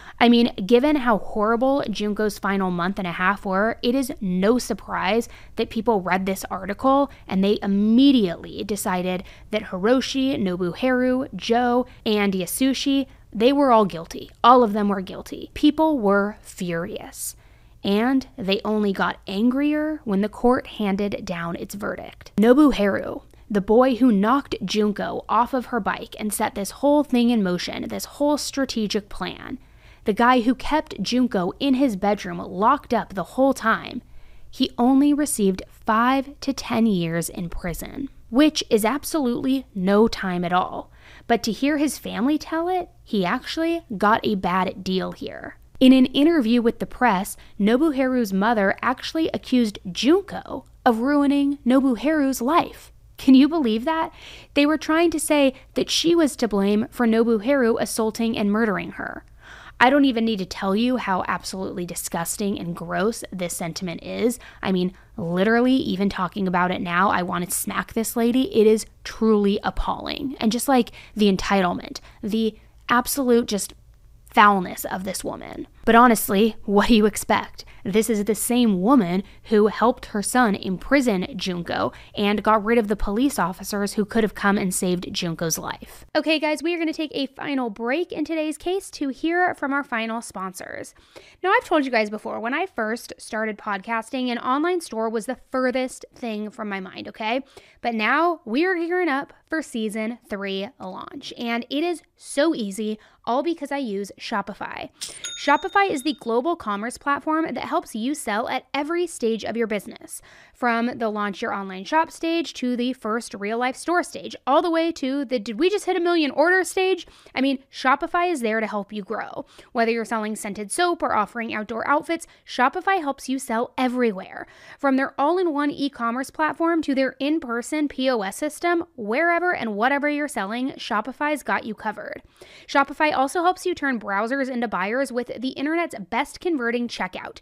I mean, given how horrible Junko's final month and a half were, it is no surprise that people read this article and they immediately decided that Hiroshi, Nobuharu, Joe, and Yasushi, they were all guilty. All of them were guilty. People were furious. And they only got angrier when the court handed down its verdict. Nobuharu, the boy who knocked Junko off of her bike and set this whole thing in motion, this whole strategic plan, the guy who kept Junko in his bedroom locked up the whole time, he only received 5 to 10 years in prison, which is absolutely no time at all. But to hear his family tell it, he actually got a bad deal here. In an interview with the press, Nobuharu's mother actually accused Junko of ruining Nobuharu's life. Can you believe that? They were trying to say that she was to blame for Nobuharu assaulting and murdering her. I don't even need to tell you how absolutely disgusting and gross this sentiment is. I mean, literally, even talking about it now, I want to smack this lady. It is truly appalling. And just like the entitlement, the absolute just foulness of this woman. But honestly, what do you expect? This is the same woman who helped her son imprison Junko and got rid of the police officers who could have come and saved Junko's life. Okay, guys, we are going to take a final break in today's case to hear from our final sponsors. Now, I've told you guys before, when I first started podcasting, an online store was the furthest thing from my mind, okay? But now we are gearing up for season 3 launch, and it is so easy, all because I use Shopify. Shopify is the global commerce platform that helps you sell at every stage of your business, from the launch your online shop stage to the first real life store stage, all the way to the did we just hit 1 million orders stage? I mean, Shopify is there to help you grow. Whether you're selling scented soap or offering outdoor outfits, Shopify helps you sell everywhere. From their all-in-one e-commerce platform to their in-person POS system, wherever and whatever you're selling, Shopify's got you covered. Shopify also helps you turn browsers into buyers with the internet's best converting checkout,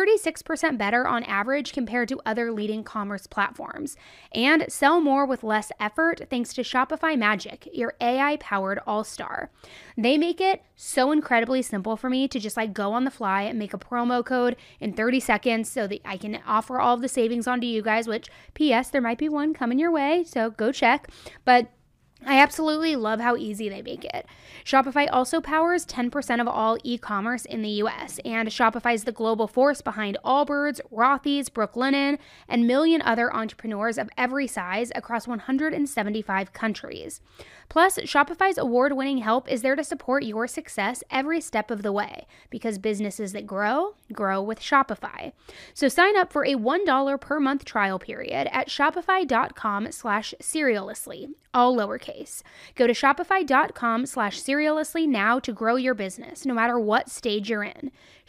36% better on average compared to other leading commerce platforms. And sell more with less effort thanks to Shopify Magic, your AI-powered all-star. They make it so incredibly simple for me to just go on the fly and make a promo code in 30 seconds so that I can offer all of the savings onto you guys, which, P.S., there might be one coming your way, so go check. But I absolutely love how easy they make it. Shopify also powers 10% of all e-commerce in the US, and Shopify is the global force behind Allbirds, Rothy's, Brooklinen, and a million other entrepreneurs of every size across 175 countries. Plus, Shopify's award-winning help is there to support your success every step of the way, because businesses that grow, grow with Shopify. So sign up for a $1 per month trial period at shopify.com/serialously, all lowercase. Go to shopify.com/serialously now to grow your business, no matter what stage you're in.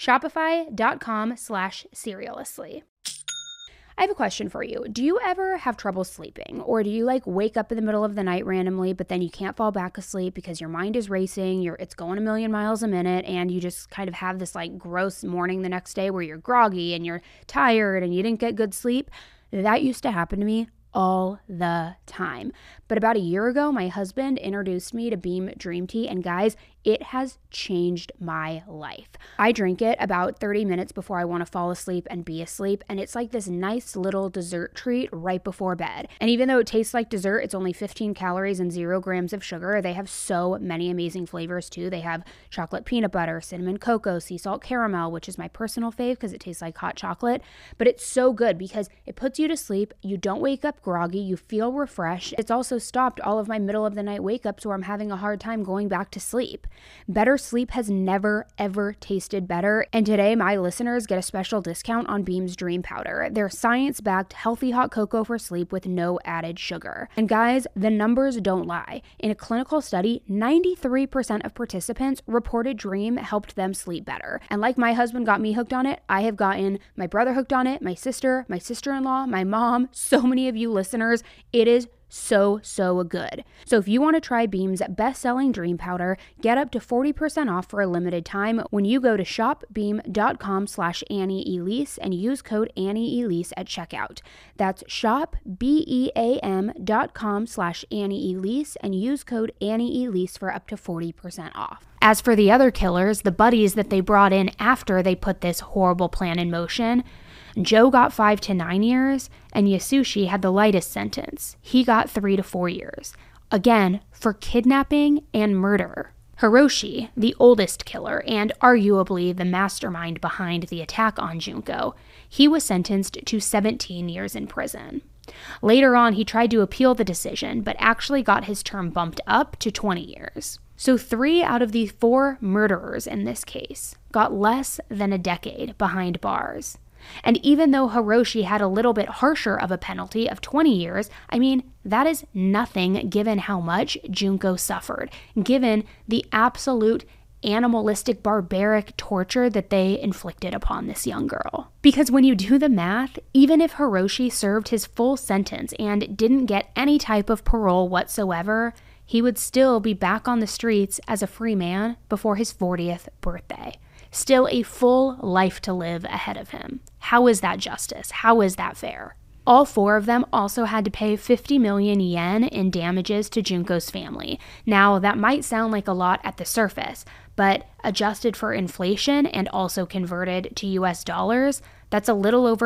Shopify.com/serialously. I have a question for you. Do you ever have trouble sleeping? Or do you wake up in the middle of the night randomly, but then you can't fall back asleep because your mind is racing, it's going 1,000,000 miles a minute, and you just kind of have this gross morning the next day where you're groggy and you're tired and you didn't get good sleep? That used to happen to me all the time. But about a year ago, my husband introduced me to Beam Dream Tea, and guys, it has changed my life. I drink it about 30 minutes before I want to fall asleep and be asleep, and it's like this nice little dessert treat right before bed. And even though it tastes like dessert, it's only 15 calories and 0 grams of sugar. They have so many amazing flavors too. They have chocolate peanut butter, cinnamon cocoa, sea salt caramel, which is my personal fave because it tastes like hot chocolate. But it's so good because it puts you to sleep. You don't wake up groggy. You feel refreshed. It's also stopped all of my middle of the night wake ups where I'm having a hard time going back to sleep. Better sleep has never, ever tasted better. And today, my listeners get a special discount on Beam's Dream Powder. Their science-backed healthy hot cocoa for sleep with no added sugar. And guys, the numbers don't lie. In a clinical study, 93% of participants reported Dream helped them sleep better. And like my husband got me hooked on it, I have gotten my brother hooked on it, my sister, my sister-in-law, my mom, so many of you listeners. It is So good. So if you want to try Beam's best-selling Dream Powder, get up to 40% off for a limited time when you go to shopbeam.com/AnnieElise and use code AnnieElise at checkout. That's shopbeam.com/AnnieElise and use code AnnieElise for up to 40% off. As for the other killers, the buddies that they brought in after they put this horrible plan in motion, Joe got 5 to 9 years, and Yasushi had the lightest sentence. He got 3 to 4 years. Again, for kidnapping and murder. Hiroshi, the oldest killer and arguably the mastermind behind the attack on Junko, he was sentenced to 17 years in prison. Later on, he tried to appeal the decision, but actually got his term bumped up to 20 years. So 3 out of the 4 murderers in this case got less than a decade behind bars. And even though Hiroshi had a little bit harsher of a penalty of 20 years, I mean, that is nothing given how much Junko suffered, given the absolute animalistic, barbaric torture that they inflicted upon this young girl. Because when you do the math, even if Hiroshi served his full sentence and didn't get any type of parole whatsoever, he would still be back on the streets as a free man before his 40th birthday. Still a full life to live ahead of him. How is that justice? How is that fair? All 4 of them also had to pay 50 million yen in damages to Junko's family. Now, that might sound like a lot at the surface, but adjusted for inflation and also converted to US dollars, that's a little over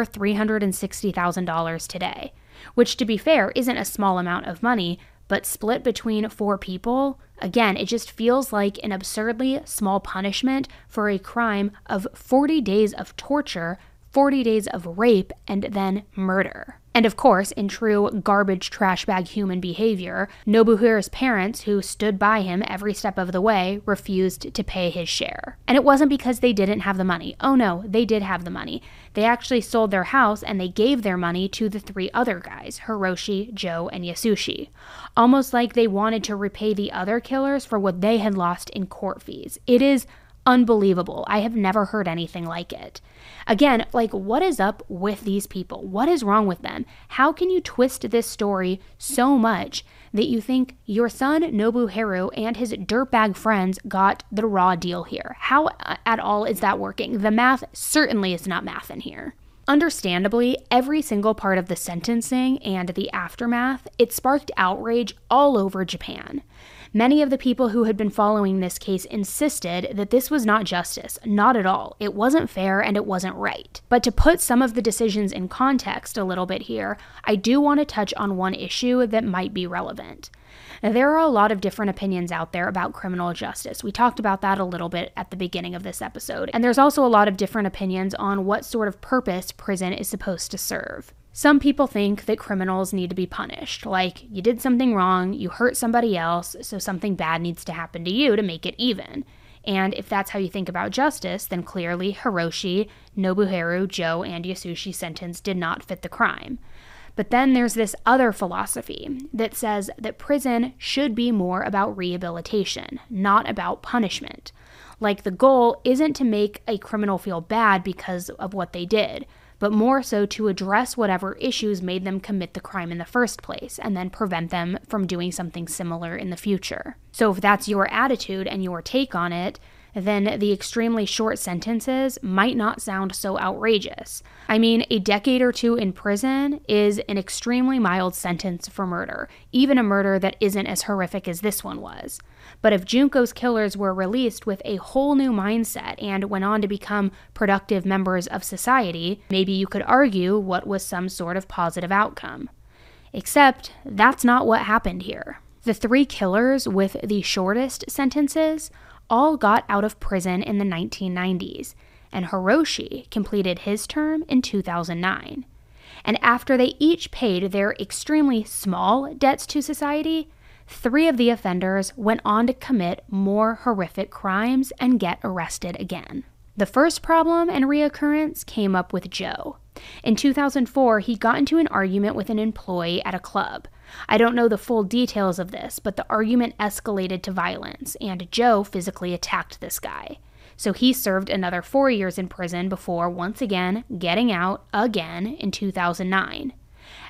$360,000 today. Which, to be fair, isn't a small amount of money, but split between 4 people, again, it just feels like an absurdly small punishment for a crime of 40 days of torture, 40 days of rape, and then murder. And of course, in true garbage trash bag human behavior, Nobuhiro's parents, who stood by him every step of the way, refused to pay his share. And it wasn't because they didn't have the money. Oh no, they did have the money. They actually sold their house and they gave their money to the 3 other guys, Hiroshi, Joe, and Yasushi. Almost like they wanted to repay the other killers for what they had lost in court fees. It is unbelievable. I have never heard anything like it. Again, like, what is up with these people? What is wrong with them? How can you twist this story so much that you think your son Nobuhiro and his dirtbag friends got the raw deal here? How at all is that working? The math certainly is not math in here. Understandably, every single part of the sentencing and the aftermath, it sparked outrage all over Japan. Many of the people who had been following this case insisted that this was not justice, not at all. It wasn't fair and it wasn't right. But to put some of the decisions in context a little bit here, I do want to touch on one issue that might be relevant. Now, there are a lot of different opinions out there about criminal justice. We talked about that a little bit at the beginning of this episode. And there's also a lot of different opinions on what sort of purpose prison is supposed to serve. Some people think that criminals need to be punished, like you did something wrong, you hurt somebody else, so something bad needs to happen to you to make it even. And if that's how you think about justice, then clearly Hiroshi, Nobuhiro, Joe, and Yasushi's sentence did not fit the crime. But then there's this other philosophy that says that prison should be more about rehabilitation, not about punishment. Like the goal isn't to make a criminal feel bad because of what they did, but more so to address whatever issues made them commit the crime in the first place and then prevent them from doing something similar in the future. So if that's your attitude and your take on it, then the extremely short sentences might not sound so outrageous. I mean, a decade or 2 in prison is an extremely mild sentence for murder, even a murder that isn't as horrific as this one was. But if Junko's killers were released with a whole new mindset and went on to become productive members of society, maybe you could argue what was some sort of positive outcome. Except that's not what happened here. The 3 killers with the shortest sentences all got out of prison in the 1990s, and Hiroshi completed his term in 2009. And after they each paid their extremely small debts to society, 3 of the offenders went on to commit more horrific crimes and get arrested again. The first problem and reoccurrence came up with Joe. In 2004, he got into an argument with an employee at a club. I don't know the full details of this, but the argument escalated to violence, and Joe physically attacked this guy. So he served another 4 years in prison before once again getting out again in 2009.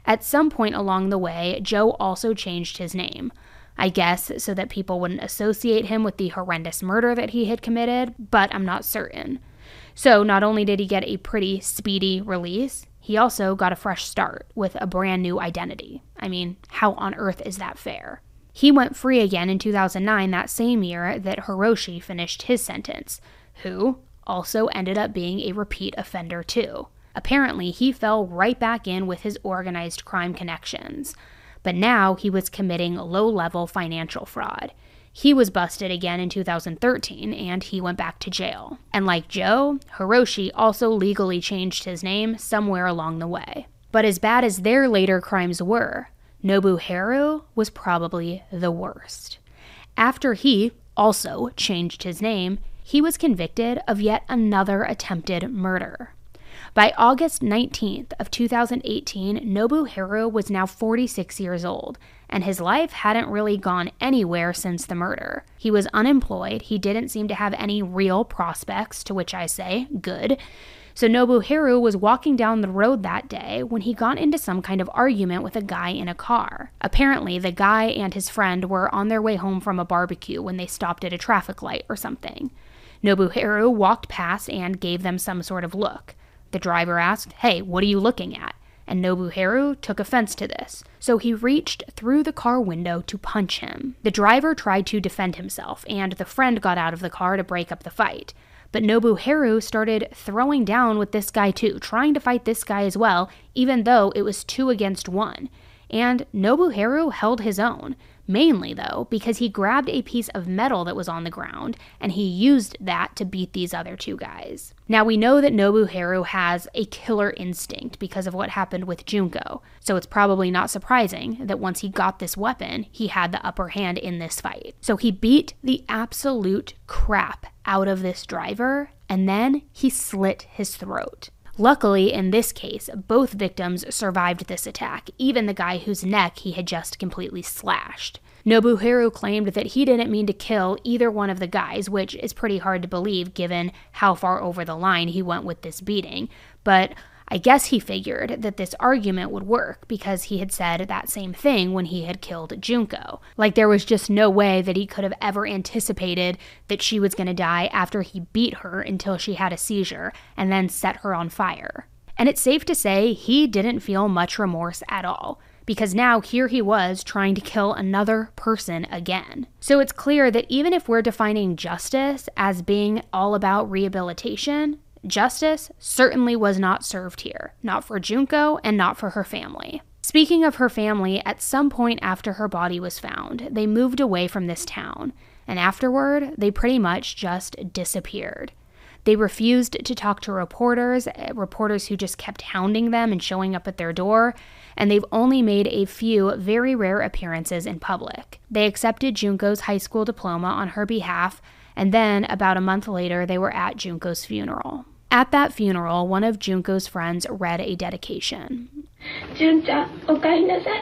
At some point along the way, Joe also changed his name. I guess so that people wouldn't associate him with the horrendous murder that he had committed, but I'm not certain. So not only did he get a pretty speedy release, he also got a fresh start with a brand new identity. I mean, how on earth is that fair? He went free again in 2009, that same year that Hiroshi finished his sentence, who also ended up being a repeat offender too. Apparently, he fell right back in with his organized crime connections. But now he was committing low-level financial fraud. He was busted again in 2013, and he went back to jail. And like Joe, Hiroshi also legally changed his name somewhere along the way. But as bad as their later crimes were, Nobuharu was probably the worst. After he also changed his name, he was convicted of yet another attempted murder. By August 19th of 2018, Nobuharu was now 46 years old, and his life hadn't really gone anywhere since the murder. He was unemployed, he didn't seem to have any real prospects, to which I say, good. So Nobuharu was walking down the road that day when he got into some kind of argument with a guy in a car. Apparently, the guy and his friend were on their way home from a barbecue when they stopped at a traffic light or something. Nobuharu walked past and gave them some sort of look. The driver asked, "Hey, what are you looking at?" And Nobuharu took offense to this, so he reached through the car window to punch him. The driver tried to defend himself, and the friend got out of the car to break up the fight. But Nobuharu started throwing down with this guy too, trying to fight this guy as well, even though it was 2 against 1. And Nobuharu held his own, mainly though because he grabbed a piece of metal that was on the ground and he used that to beat these other 2 guys. Now we know that Nobuharu has a killer instinct because of what happened with Junko, so it's probably not surprising that once he got this weapon, he had the upper hand in this fight. So he beat the absolute crap out of this driver and then he slit his throat. Luckily, in this case, both victims survived this attack, even the guy whose neck he had just completely slashed. Nobuharu claimed that he didn't mean to kill either one of the guys, which is pretty hard to believe given how far over the line he went with this beating, but I guess he figured that this argument would work because he had said that same thing when he had killed Junko. Like there was just no way that he could have ever anticipated that she was going to die after he beat her until she had a seizure and then set her on fire. And it's safe to say he didn't feel much remorse at all, because now here he was trying to kill another person again. So it's clear that even if we're defining justice as being all about rehabilitation, justice certainly was not served here, not for Junko and not for her family. Speaking of her family, at some point after her body was found, they moved away from this town, and afterward, they pretty much just disappeared. They refused to talk to reporters who just kept hounding them and showing up at their door, and they've only made a few very rare appearances in public. They accepted Junko's high school diploma on her behalf, and then about a month later, they were at Junko's funeral. At that funeral, one of Junko's friends read a dedication. Jun-chan, okaerinasai.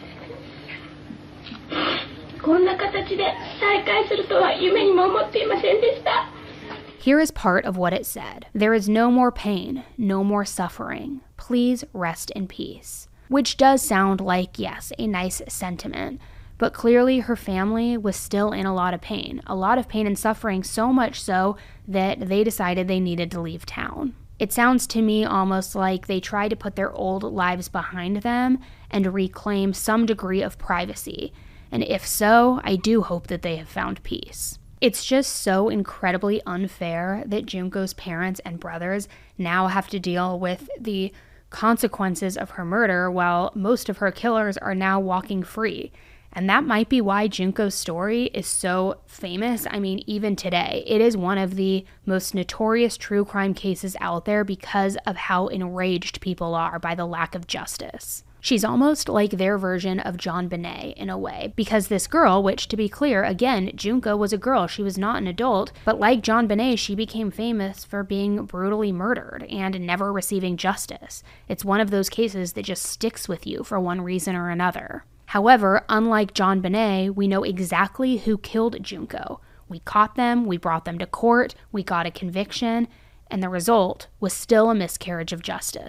こんな形で再会するとは夢にも思っていませんでした. Here is part of what it said. There is no more pain, no more suffering. Please rest in peace. Which does sound like, yes, a nice sentiment. But clearly her family was still in a lot of pain and suffering, so much so that they decided they needed to leave town. It sounds to me almost like they tried to put their old lives behind them and reclaim some degree of privacy. And if so, I do hope that they have found peace. It's just so incredibly unfair that Junko's parents and brothers now have to deal with the consequences of her murder while most of her killers are now walking free. And that might be why Junko's story is so famous. I mean, even today, it is one of the most notorious true crime cases out there because of how enraged people are by the lack of justice. She's almost like their version of JonBenét in a way, because this girl, which to be clear, again, Junko was a girl, she was not an adult, but like JonBenét, she became famous for being brutally murdered and never receiving justice. It's one of those cases that just sticks with you for one reason or another. However, unlike JonBenét, we know exactly who killed Junko. We caught them, we brought them to court, we got a conviction, and the result was still a miscarriage of justice.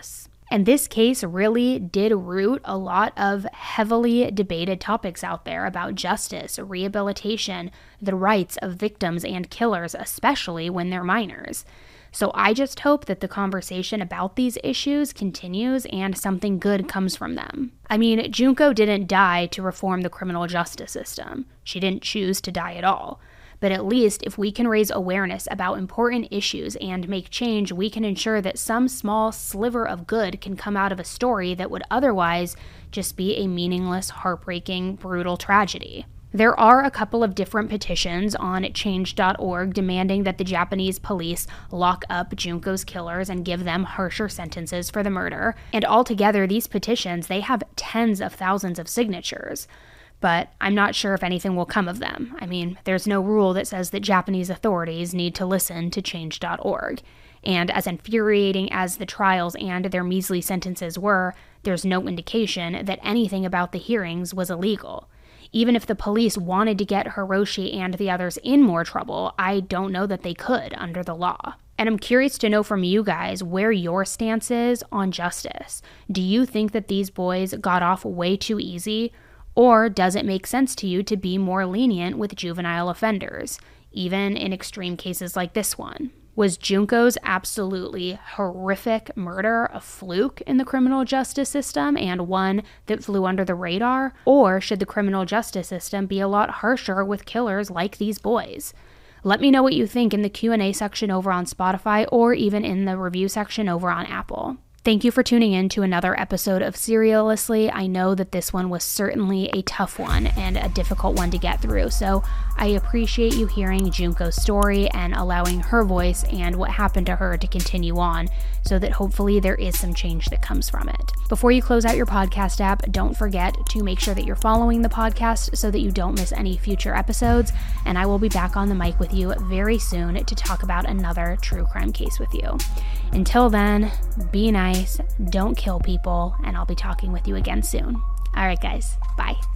And this case really did root a lot of heavily debated topics out there about justice, rehabilitation, the rights of victims and killers, especially when they're minors. So I just hope that the conversation about these issues continues and something good comes from them. I mean, Junko didn't die to reform the criminal justice system. She didn't choose to die at all. But at least if we can raise awareness about important issues and make change, we can ensure that some small sliver of good can come out of a story that would otherwise just be a meaningless, heartbreaking, brutal tragedy. There are a couple of different petitions on change.org demanding that the Japanese police lock up Junko's killers and give them harsher sentences for the murder. And altogether, these petitions, they have tens of thousands of signatures. But I'm not sure if anything will come of them. I mean, there's no rule that says that Japanese authorities need to listen to change.org. And as infuriating as the trials and their measly sentences were, there's no indication that anything about the hearings was illegal. Even if the police wanted to get Hiroshi and the others in more trouble, I don't know that they could under the law. And I'm curious to know from you guys where your stance is on justice. Do you think that these boys got off way too easy? Or does it make sense to you to be more lenient with juvenile offenders, even in extreme cases like this one? Was Junko's absolutely horrific murder a fluke in the criminal justice system and one that flew under the radar? Or should the criminal justice system be a lot harsher with killers like these boys? Let me know what you think in the Q&A section over on Spotify or even in the review section over on Apple. Thank you for tuning in to another episode of Serialously. I know that this one was certainly a tough one and a difficult one to get through, so I appreciate you hearing Junko's story and allowing her voice and what happened to her to continue on so that hopefully there is some change that comes from it. Before you close out your podcast app, don't forget to make sure that you're following the podcast so that you don't miss any future episodes, and I will be back on the mic with you very soon to talk about another true crime case with you. Until then, be nice, don't kill people, and I'll be talking with you again soon. All right, guys, bye.